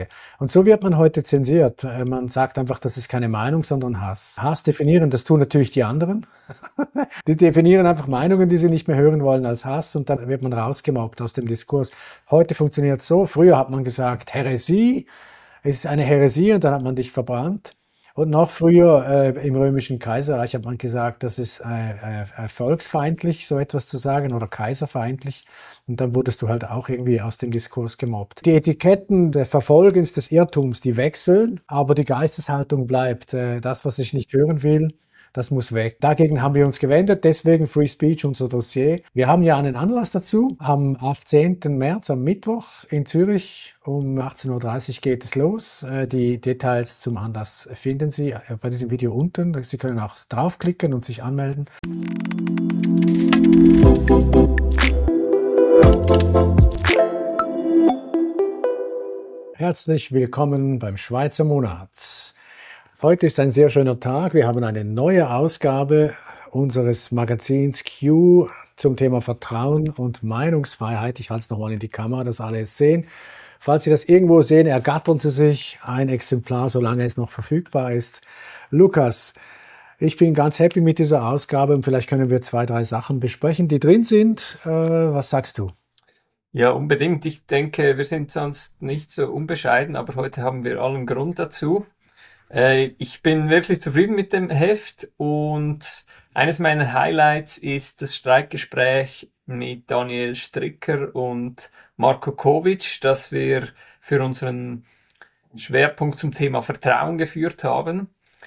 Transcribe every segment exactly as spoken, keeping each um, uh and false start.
Und so wird man heute zensiert. Äh, Man sagt einfach, das ist keine Meinung, sondern Hass. Hass definieren, das tun natürlich die anderen. Die definieren einfach Meinungen, die sie nicht mehr hören wollen, als Hass, und dann wird man rausgemobbt aus dem Diskurs. Heute funktioniert es so. Früher hat man gesagt, Häresie, es ist eine Häresie, und dann hat man dich verbrannt. Und noch früher äh, im Römischen Kaiserreich hat man gesagt, das ist äh, äh, volksfeindlich, so etwas zu sagen, oder kaiserfeindlich. Und dann wurdest du halt auch irgendwie aus dem Diskurs gemobbt. Die Etiketten des Verfolgens des Irrtums, die wechseln, aber die Geisteshaltung bleibt. Äh, das, was ich nicht hören will, das muss weg. Dagegen haben wir uns gewendet, deswegen Free Speech, unser Dossier. Wir haben ja einen Anlass dazu. Am achtzehnten März, am Mittwoch in Zürich um achtzehn Uhr dreißig geht es los. Äh, Die Details zum Anlass finden Sie äh, bei diesem Video unten. Sie können auch draufklicken und sich anmelden. Herzlich willkommen beim Schweizer Monat. Heute ist ein sehr schöner Tag. Wir haben eine neue Ausgabe unseres Magazins Q zum Thema Vertrauen und Meinungsfreiheit. Ich halte es nochmal in die Kamera, dass alle es sehen. Falls Sie das irgendwo sehen, ergattern Sie sich ein Exemplar, solange es noch verfügbar ist. Lukas, ich bin ganz happy mit dieser Ausgabe, und vielleicht können wir zwei, drei Sachen besprechen, die drin sind. Äh, was sagst du? Ja, unbedingt. Ich denke, wir sind sonst nicht so unbescheiden, aber heute haben wir allen Grund dazu. Äh, ich bin wirklich zufrieden mit dem Heft, und eines meiner Highlights ist das Streitgespräch mit Daniel Stricker und Marko Kovic, das wir für unseren Schwerpunkt zum Thema Vertrauen geführt haben.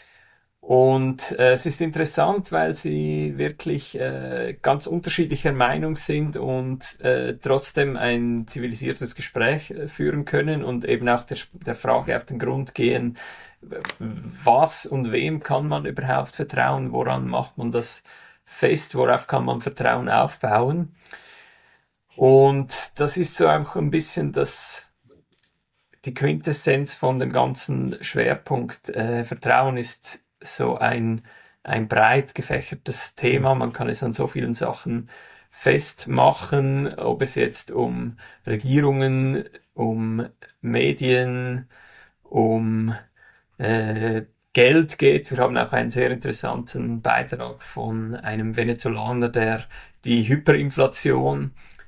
Und äh, es ist interessant, weil sie wirklich äh, ganz unterschiedlicher Meinung sind und äh, trotzdem ein zivilisiertes Gespräch äh, führen können und eben auch der, der Frage auf den Grund gehen, was und wem kann man überhaupt vertrauen, woran macht man das fest, worauf kann man Vertrauen aufbauen. Und das ist so einfach ein bisschen das, die Quintessenz von dem ganzen Schwerpunkt. Äh, Vertrauen ist so ein, ein breit gefächertes Thema. Man kann es an so vielen Sachen festmachen, ob es jetzt um Regierungen, um Medien, um äh, Geld geht. Wir haben auch einen sehr interessanten Beitrag von einem Venezolaner, der die Hyperinflation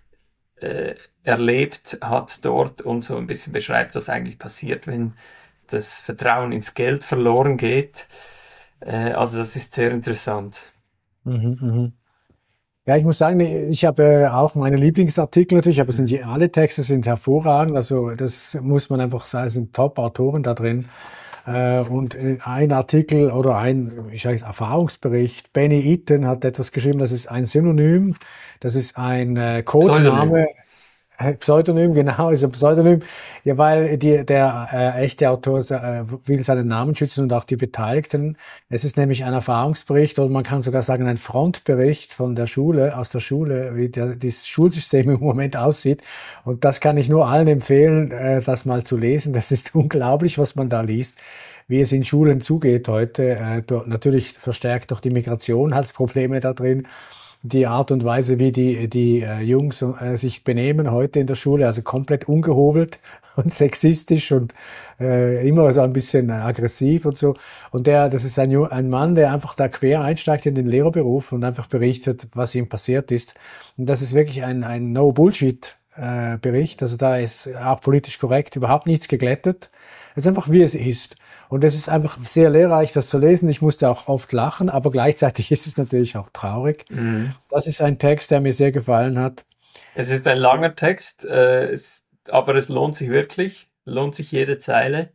äh, erlebt hat dort und so ein bisschen beschreibt, was eigentlich passiert, wenn das Vertrauen ins Geld verloren geht. Äh, also das ist sehr interessant. Mhm, mhm. Ja, ich muss sagen, ich habe äh, auch meine Lieblingsartikel natürlich, aber es sind, alle Texte sind hervorragend. Also das muss man einfach sagen, es sind Top-Autoren da drin. Äh, und äh, ein Artikel oder ein, ich sage jetzt Erfahrungsbericht, Benny Eaton hat etwas geschrieben, das ist ein Synonym, das ist ein äh, Pseudonym. Codename. Äh, Pseudonym, genau, ist ein Pseudonym. Ja, weil die, der äh, echte Autor äh, will seinen Namen schützen und auch die Beteiligten. Es ist nämlich ein Erfahrungsbericht, oder man kann sogar sagen ein Frontbericht von der Schule, aus der Schule, wie der, das Schulsystem im Moment aussieht. Und das kann ich nur allen empfehlen, äh, das mal zu lesen. Das ist unglaublich, was man da liest, wie es in Schulen zugeht heute. Äh, dort natürlich verstärkt durch die Migration als Probleme da drin. Die Art und Weise, wie die, die äh, Jungs äh, sich benehmen heute in der Schule, also komplett ungehobelt und sexistisch und äh, immer so ein bisschen äh, aggressiv und so. Und der, das ist ein, Ju- ein Mann, der einfach da quer einsteigt in den Lehrerberuf und einfach berichtet, was ihm passiert ist. Und das ist wirklich ein, ein No-Bullshit. Äh, Bericht, also da ist auch politisch korrekt, überhaupt nichts geglättet. Es ist einfach, wie es ist. Und es ist einfach sehr lehrreich, das zu lesen. Ich musste auch oft lachen, aber gleichzeitig ist es natürlich auch traurig. Mhm. Das ist ein Text, der mir sehr gefallen hat. Es ist ein langer Text, äh, es, aber es lohnt sich wirklich, lohnt sich jede Zeile.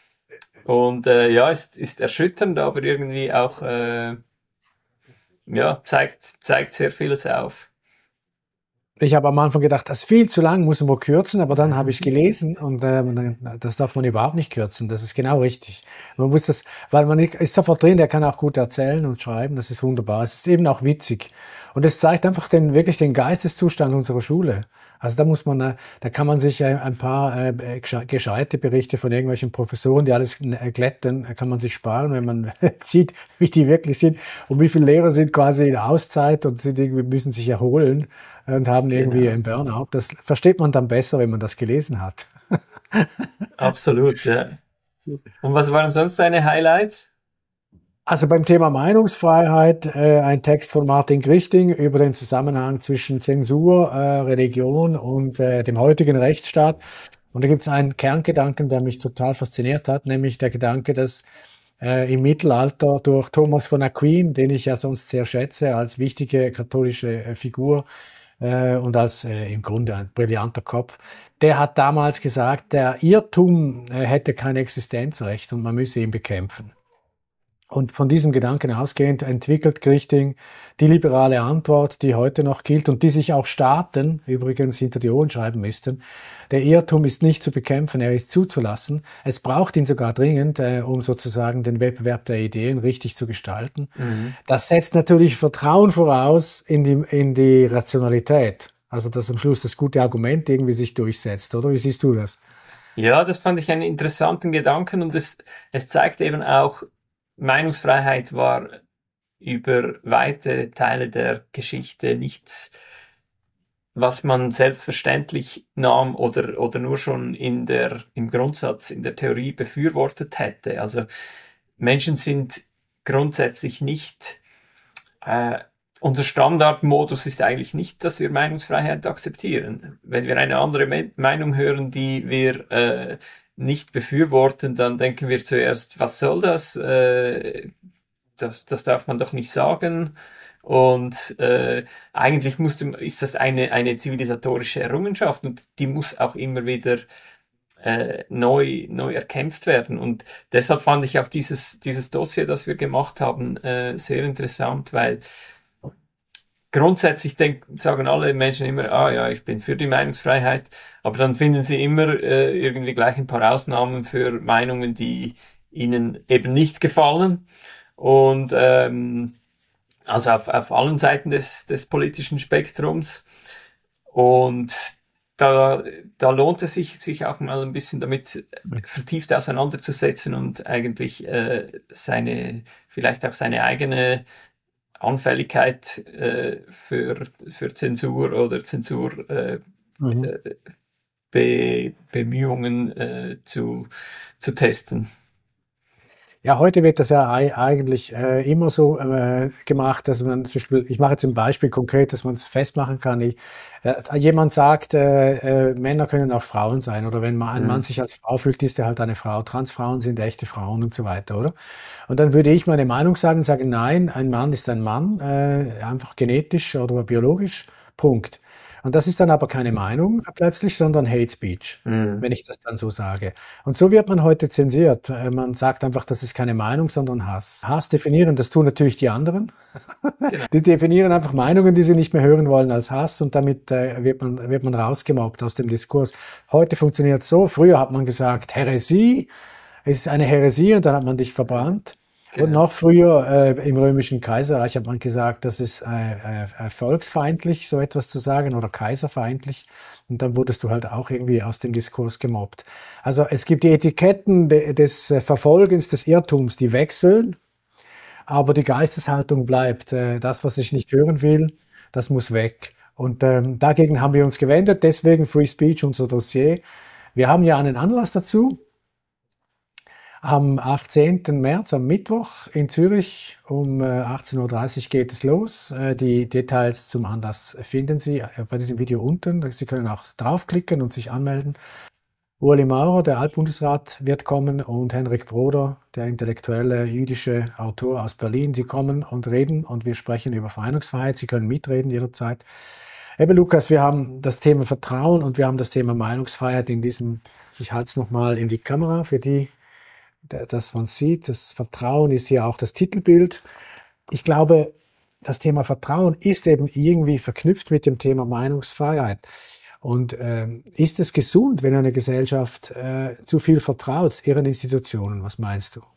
Und äh, ja, es ist erschütternd, aber irgendwie auch äh, ja, zeigt, zeigt sehr vieles auf. Ich habe am Anfang gedacht, das ist viel zu lang, muss man kürzen, aber dann habe ich es gelesen, und ähm, das darf man überhaupt nicht kürzen. Das ist genau richtig. Man muss das, weil man ist sofort drin, der kann auch gut erzählen und schreiben, das ist wunderbar. Es ist eben auch witzig. Und es zeigt einfach den, wirklich den Geisteszustand unserer Schule. Also da muss man, äh, da kann man sich äh, ein paar äh, gesche- gescheite Berichte von irgendwelchen Professoren, die alles äh, glätten, äh, kann man sich sparen, wenn man sieht, wie die wirklich sind, und wie viele Lehrer sind quasi in Auszeit und sind irgendwie, müssen sich erholen und haben irgendwie Genau. einen Burnout. Das versteht man dann besser, wenn man das gelesen hat. Absolut, ja. Und was waren sonst deine Highlights? Also beim Thema Meinungsfreiheit, äh, ein Text von Martin Grichting über den Zusammenhang zwischen Zensur, äh, Religion und äh, dem heutigen Rechtsstaat. Und da gibt es einen Kerngedanken, der mich total fasziniert hat, nämlich der Gedanke, dass äh, im Mittelalter durch Thomas von Aquin, den ich ja sonst sehr schätze, als wichtige katholische äh, Figur äh, und als äh, im Grunde ein brillanter Kopf, der hat damals gesagt, der Irrtum äh, hätte kein Existenzrecht und man müsse ihn bekämpfen. Und von diesem Gedanken ausgehend entwickelt Grichting die liberale Antwort, die heute noch gilt und die sich auch Staaten übrigens hinter die Ohren schreiben müssten. Der Irrtum ist nicht zu bekämpfen, er ist zuzulassen. Es braucht ihn sogar dringend, äh, um sozusagen den Wettbewerb der Ideen richtig zu gestalten. Mhm. Das setzt natürlich Vertrauen voraus in die, in die Rationalität. Also dass am Schluss das gute Argument irgendwie sich durchsetzt, oder? Wie siehst du das? Ja, das fand ich einen interessanten Gedanken und es, es zeigt eben auch, Meinungsfreiheit war über weite Teile der Geschichte nichts, was man selbstverständlich nahm oder, oder nur schon in der, im Grundsatz, in der Theorie befürwortet hätte. Also Menschen sind grundsätzlich nicht, äh, unser Standardmodus ist eigentlich nicht, dass wir Meinungsfreiheit akzeptieren. Wenn wir eine andere Me Meinung hören, die wir äh, nicht befürworten, dann denken wir zuerst, was soll das? Äh, das, das darf man doch nicht sagen. Und äh, eigentlich musste, ist das eine, eine zivilisatorische Errungenschaft und die muss auch immer wieder äh, neu, neu erkämpft werden. Und deshalb fand ich auch dieses, dieses Dossier, das wir gemacht haben, äh, sehr interessant, weil grundsätzlich denk, sagen alle Menschen immer, ah ja, ich bin für die Meinungsfreiheit, aber dann finden sie immer äh, irgendwie gleich ein paar Ausnahmen für Meinungen, die ihnen eben nicht gefallen. Und ähm, also auf, auf allen Seiten des, des politischen Spektrums. Und da, da lohnt es sich, sich auch mal ein bisschen damit vertieft auseinanderzusetzen und eigentlich äh, seine, vielleicht auch seine eigene Anfälligkeit äh, für, für Zensur oder Zensur äh, Mhm. äh, Be Bemühungen äh, zu, zu testen. Ja, heute wird das ja ei- eigentlich äh, immer so äh, gemacht, dass man zum Beispiel, ich mache jetzt ein Beispiel konkret, dass man es festmachen kann. Ich, äh, jemand sagt, äh, äh, Männer können auch Frauen sein, oder wenn man, ein Mann Mhm. sich als Frau fühlt, ist er halt eine Frau. Transfrauen sind echte Frauen und so weiter, oder? Und dann würde ich meine Meinung sagen, sagen, nein, ein Mann ist ein Mann, äh, einfach genetisch oder biologisch, Punkt. Und das ist dann aber keine Meinung plötzlich, sondern Hate Speech, Mhm. wenn ich das dann so sage. Und so wird man heute zensiert. Äh, Man sagt einfach, das ist keine Meinung, sondern Hass. Hass definieren, das tun natürlich die anderen. Genau. Die definieren einfach Meinungen, die sie nicht mehr hören wollen, als Hass, und damit äh, wird man, wird man rausgemobbt aus dem Diskurs. Heute funktioniert es so. Früher hat man gesagt, Häresie ist eine Häresie, und dann hat man dich verbrannt. Und Genau. noch früher äh, im römischen Kaiserreich hat man gesagt, das ist äh, äh, volksfeindlich, so etwas zu sagen, oder kaiserfeindlich. Und dann wurdest du halt auch irgendwie aus dem Diskurs gemobbt. Also es gibt die Etiketten de des äh, Verfolgens des Irrtums, die wechseln, aber die Geisteshaltung bleibt. Äh, das, was ich nicht hören will, das muss weg. Und ähm, dagegen haben wir uns gewendet, deswegen Free Speech, unser Dossier. Wir haben ja einen Anlass dazu. Am achtzehnten März, am Mittwoch in Zürich um äh, achtzehn Uhr dreißig geht es los. Äh, die Details zum Anlass finden Sie äh, bei diesem Video unten. Sie können auch draufklicken und sich anmelden. Ueli Maurer, der Altbundesrat, wird kommen, und Henrik Broder, der intellektuelle jüdische Autor aus Berlin. Sie kommen und reden, und wir sprechen über Meinungsfreiheit. Sie können mitreden jederzeit. Eben, Lukas, wir haben das Thema Vertrauen und wir haben das Thema Meinungsfreiheit in diesem, ich halte es nochmal in die Kamera für die, dass man sieht, das Vertrauen ist hier auch das Titelbild. Ich glaube, das Thema Vertrauen ist eben irgendwie verknüpft mit dem Thema Meinungsfreiheit. Und ähm, ist es gesund, wenn eine Gesellschaft äh, zu viel vertraut ihren Institutionen? Was meinst du?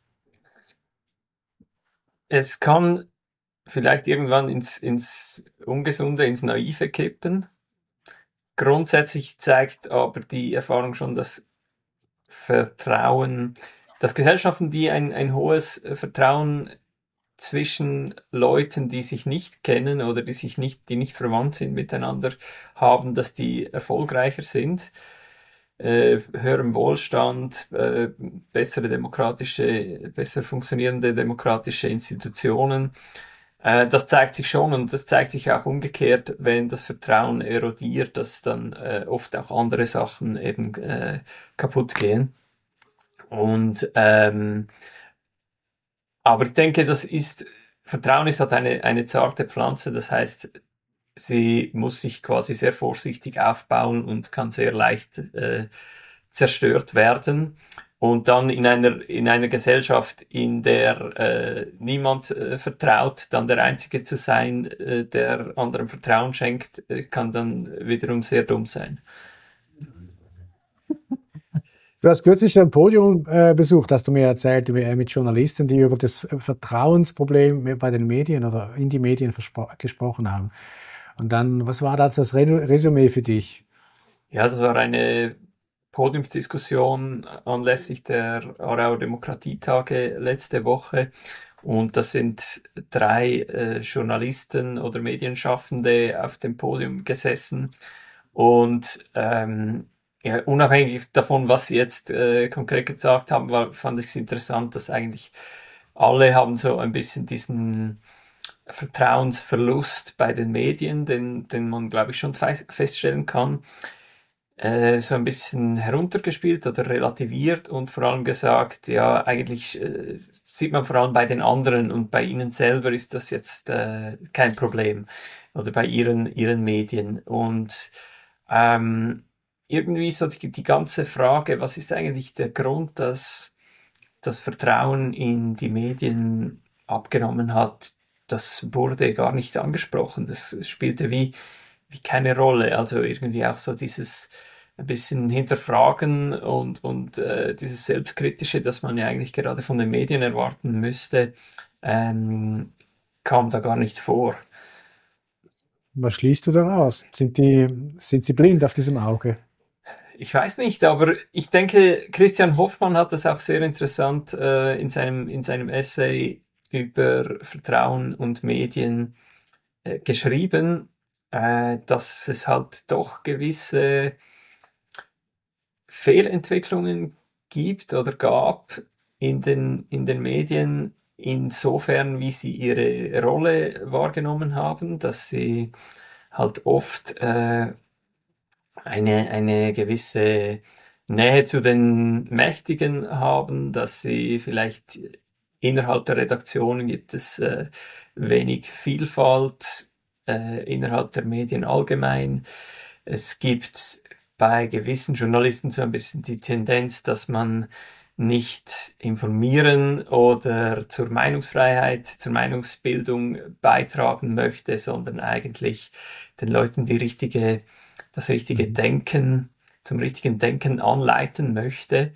Es kann vielleicht irgendwann ins, ins Ungesunde, ins Naive kippen. Grundsätzlich zeigt aber die Erfahrung schon, dass Vertrauen, dass Gesellschaften, die ein, ein hohes Vertrauen zwischen Leuten, die sich nicht kennen oder die sich nicht, die nicht verwandt sind miteinander haben, dass die erfolgreicher sind. äh, höherem Wohlstand, äh, bessere demokratische, besser funktionierende demokratische Institutionen. Äh, das zeigt sich schon und das zeigt sich auch umgekehrt, wenn das Vertrauen erodiert, dass dann äh, oft auch andere Sachen eben äh, kaputt gehen. Und ähm, aber ich denke, das ist Vertrauen ist halt eine eine zarte Pflanze. Das heißt, sie muss sich quasi sehr vorsichtig aufbauen und kann sehr leicht äh, zerstört werden. Und dann in einer, in einer Gesellschaft, in der äh, niemand äh, vertraut, dann der Einzige zu sein, äh, der anderem Vertrauen schenkt, äh, kann dann wiederum sehr dumm sein. Du hast kürzlich ein Podium äh, besucht, hast du mir erzählt, äh, mit Journalisten, die über das Vertrauensproblem bei den Medien oder in die Medien gesprochen haben. Und dann, was war das, das Resümee für dich? Ja, das war eine Podiumsdiskussion anlässlich der Aarauer Demokratietage letzte Woche. Und das sind drei äh, Journalisten oder Medienschaffende auf dem Podium gesessen. Und ähm, ja, unabhängig davon, was sie jetzt äh, konkret gesagt haben, war, fand ich es interessant, dass eigentlich alle haben so ein bisschen diesen Vertrauensverlust bei den Medien, den, den man, glaube ich, schon fe feststellen kann, äh, so ein bisschen heruntergespielt oder relativiert und vor allem gesagt, ja, eigentlich äh, sieht man vor allem bei den anderen und bei ihnen selber ist das jetzt äh, kein Problem oder bei ihren, ihren Medien. Und ähm, irgendwie so die, die ganze Frage, was ist eigentlich der Grund, dass das Vertrauen in die Medien abgenommen hat, das wurde gar nicht angesprochen. Das spielte wie, wie keine Rolle. Also irgendwie auch so dieses ein bisschen hinterfragen und, und äh, dieses Selbstkritische, das man ja eigentlich gerade von den Medien erwarten müsste, ähm, kam da gar nicht vor. Was schließt du daraus? Sind die, sind sie blind auf diesem Auge? Ich weiß nicht, aber ich denke, Christian Hoffmann hat das auch sehr interessant äh, in seinem, in seinem Essay über Vertrauen und Medien äh, geschrieben, äh, dass es halt doch gewisse Fehlentwicklungen gibt oder gab in den, in den Medien, insofern, wie sie ihre Rolle wahrgenommen haben, dass sie halt oft äh, eine, eine gewisse Nähe zu den Mächtigen haben, dass sie vielleicht innerhalb der Redaktionen gibt es äh, wenig Vielfalt, äh, innerhalb der Medien allgemein. Es gibt bei gewissen Journalisten so ein bisschen die Tendenz, dass man nicht informieren oder zur Meinungsfreiheit, zur Meinungsbildung beitragen möchte, sondern eigentlich den Leuten die richtige, das richtige Denken, zum richtigen Denken anleiten möchte.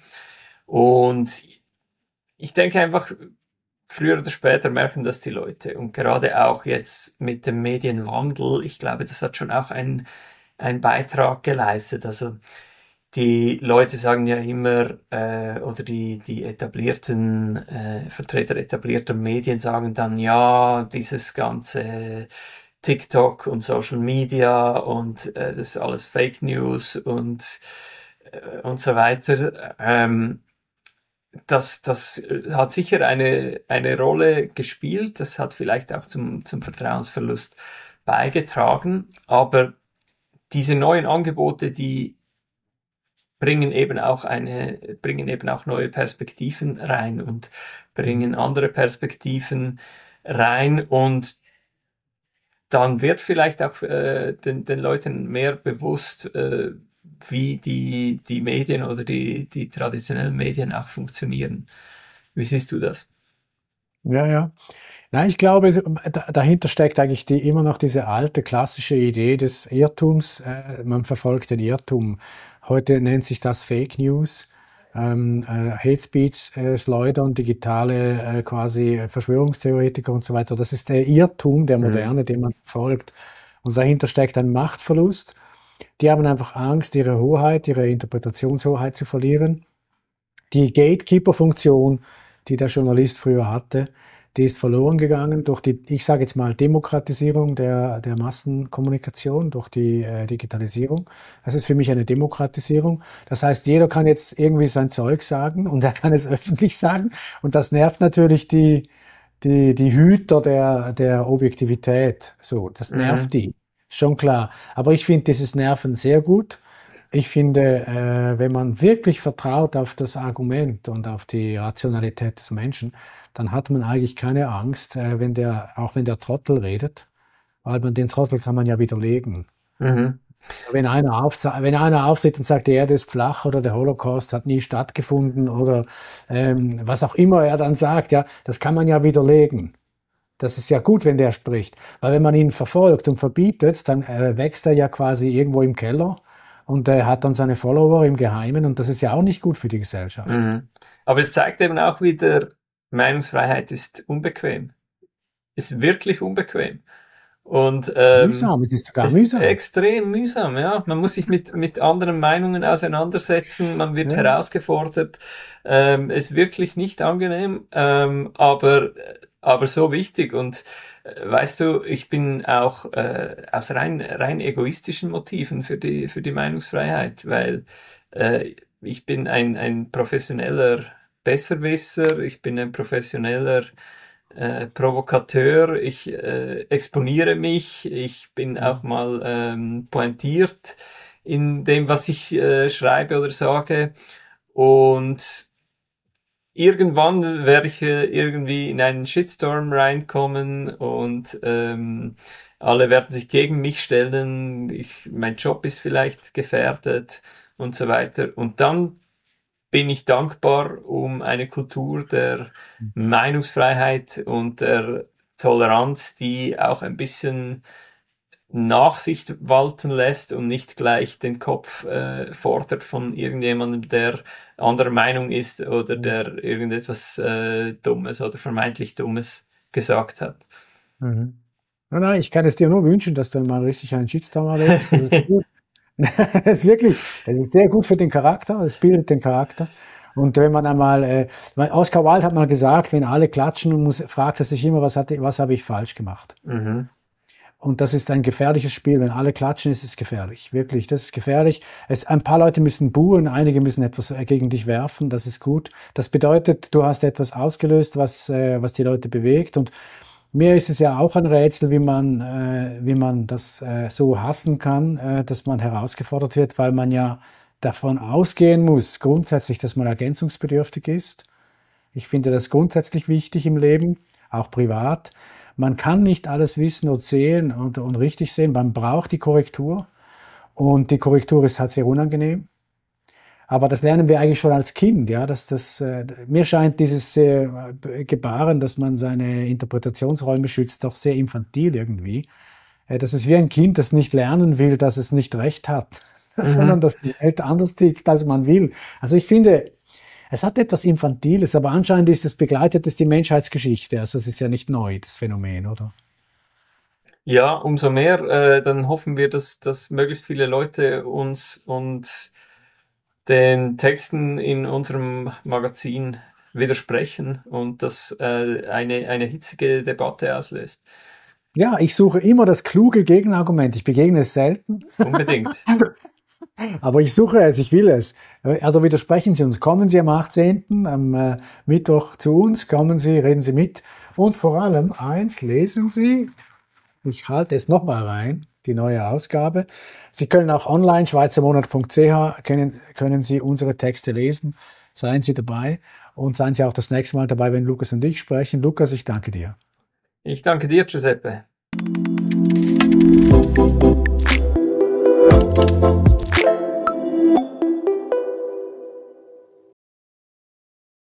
Und ich denke einfach, früher oder später merken das die Leute. Und gerade auch jetzt mit dem Medienwandel, ich glaube, das hat schon auch einen, einen Beitrag geleistet. Also die Leute sagen ja immer, äh, oder die, die etablierten äh, Vertreter etablierter Medien sagen dann, ja, dieses ganze TikTok und Social Media und äh, das ist alles Fake News und, äh, und so weiter. Ähm, das, das hat sicher eine, eine Rolle gespielt. Das hat vielleicht auch zum, zum Vertrauensverlust beigetragen. Aber diese neuen Angebote, die bringen eben auch eine, bringen eben auch neue Perspektiven rein und bringen andere Perspektiven rein und dann wird vielleicht auch äh, den, den Leuten mehr bewusst, äh, wie die, die Medien oder die, die traditionellen Medien auch funktionieren. Wie siehst du das? Ja, ja. Nein, ich glaube, es- da- dahinter steckt eigentlich die, immer noch diese alte klassische Idee des Irrtums. Äh, man verfolgt den Irrtum. Heute nennt sich das Fake News, ähm, äh, Hate Speech, äh, Schleudern, digitale äh, quasi Verschwörungstheoretiker und so weiter. Das ist der Irrtum der Mhm. Moderne, den man verfolgt. Und dahinter steckt ein Machtverlust. Die haben einfach Angst, ihre Hoheit, ihre Interpretationshoheit zu verlieren. Die Gatekeeper-Funktion, die der Journalist früher hatte, die ist verloren gegangen durch die, ich sage jetzt mal, Demokratisierung der, der Massenkommunikation, durch die äh, Digitalisierung. Das ist für mich eine Demokratisierung. Das heißt, jeder kann jetzt irgendwie sein Zeug sagen und er kann es öffentlich sagen. Und das nervt natürlich die, die, die Hüter der, der Objektivität. So, das nervt Mhm. die. Schon klar. Aber ich finde dieses Nerven sehr gut. Ich finde, äh, wenn man wirklich vertraut auf das Argument und auf die Rationalität des Menschen, dann hat man eigentlich keine Angst, äh, wenn der, auch wenn der Trottel redet, weil man den Trottel kann man ja widerlegen. Mhm. Wenn einer, auf, wenn einer auftritt und sagt, die Erde ist flach oder der Holocaust hat nie stattgefunden oder ähm, was auch immer er dann sagt, ja, das kann man ja widerlegen. Das ist ja gut, wenn der spricht, weil wenn man ihn verfolgt und verbietet, dann äh, wächst er ja quasi irgendwo im Keller und er hat dann seine Follower im Geheimen und das ist ja auch nicht gut für die Gesellschaft. Mhm. Aber es zeigt eben auch wieder, Meinungsfreiheit ist unbequem. Ist wirklich unbequem. Und ähm, Mühsam, es ist sogar es ist mühsam. extrem mühsam, ja. Man muss sich mit, mit anderen Meinungen auseinandersetzen, man wird Ja. herausgefordert. Ähm, ist wirklich nicht angenehm, ähm, aber, aber so wichtig. Und äh, weißt du, ich bin auch äh, aus rein, rein egoistischen Motiven für die, für die Meinungsfreiheit, weil äh, ich bin ein, ein professioneller Besserwisser, ich bin ein professioneller äh, Provokateur, ich äh, exponiere mich, ich bin auch mal ähm, pointiert in dem, was ich äh, schreibe oder sage. Und irgendwann werde ich äh, irgendwie in einen Shitstorm reinkommen und ähm, alle werden sich gegen mich stellen, ich, mein Job ist vielleicht gefährdet und so weiter. Und dann bin ich dankbar um eine Kultur der Meinungsfreiheit und der Toleranz, die auch ein bisschen Nachsicht walten lässt und nicht gleich den Kopf äh, fordert von irgendjemandem, der anderer Meinung ist oder der irgendetwas äh, Dummes oder vermeintlich Dummes gesagt hat. Mhm. Nein, nein, ich kann es dir nur wünschen, dass du mal richtig einen Shitstorm erlebst. Das ist gut. Das ist wirklich, das ist sehr gut für den Charakter, es bildet den Charakter. Und wenn man einmal, äh, weil Oscar Wilde hat mal gesagt, wenn alle klatschen, muss, fragt er sich immer, was hatte, was habe ich falsch gemacht? Mhm. Und das ist ein gefährliches Spiel. Wenn alle klatschen, ist es gefährlich. Wirklich, das ist gefährlich. Es, ein paar Leute müssen buhen, einige müssen etwas gegen dich werfen. Das ist gut. Das bedeutet, du hast etwas ausgelöst, was, äh, was die Leute bewegt. Und mir ist es ja auch ein Rätsel, wie man, äh, wie man das äh, so hassen kann, äh, dass man herausgefordert wird, weil man ja davon ausgehen muss, grundsätzlich, dass man ergänzungsbedürftig ist. Ich finde das grundsätzlich wichtig im Leben, auch privat. Man kann nicht alles wissen und sehen und, und richtig sehen. Man braucht die Korrektur. Und die Korrektur ist halt sehr unangenehm. Aber das lernen wir eigentlich schon als Kind, ja, dass das, äh, mir scheint dieses äh, Gebaren, dass man seine Interpretationsräume schützt, doch sehr infantil irgendwie. Äh, das ist wie ein Kind, das nicht lernen will, dass es nicht recht hat, sondern Mhm. dass die Welt anders tickt, als man will. Also ich finde, es hat etwas Infantiles, aber anscheinend ist es begleitet es die Menschheitsgeschichte. Also es ist ja nicht neu, das Phänomen, oder? Ja, umso mehr, äh, dann hoffen wir, dass, dass möglichst viele Leute uns und den Texten in unserem Magazin widersprechen und das äh, eine, eine hitzige Debatte auslöst. Ja, ich suche immer das kluge Gegenargument. Ich begegne es selten, Unbedingt. aber ich suche es, ich will es. Also widersprechen Sie uns. Kommen Sie am achtzehnten am äh, Mittwoch zu uns, kommen Sie, reden Sie mit. Und vor allem eins, lesen Sie, ich halte es nochmal rein, die neue Ausgabe. Sie können auch online, schweizermonat punkt c h, können, können Sie unsere Texte lesen. Seien Sie dabei und seien Sie auch das nächste Mal dabei, wenn Lukas und ich sprechen. Lukas, ich danke dir. Ich danke dir, Giuseppe.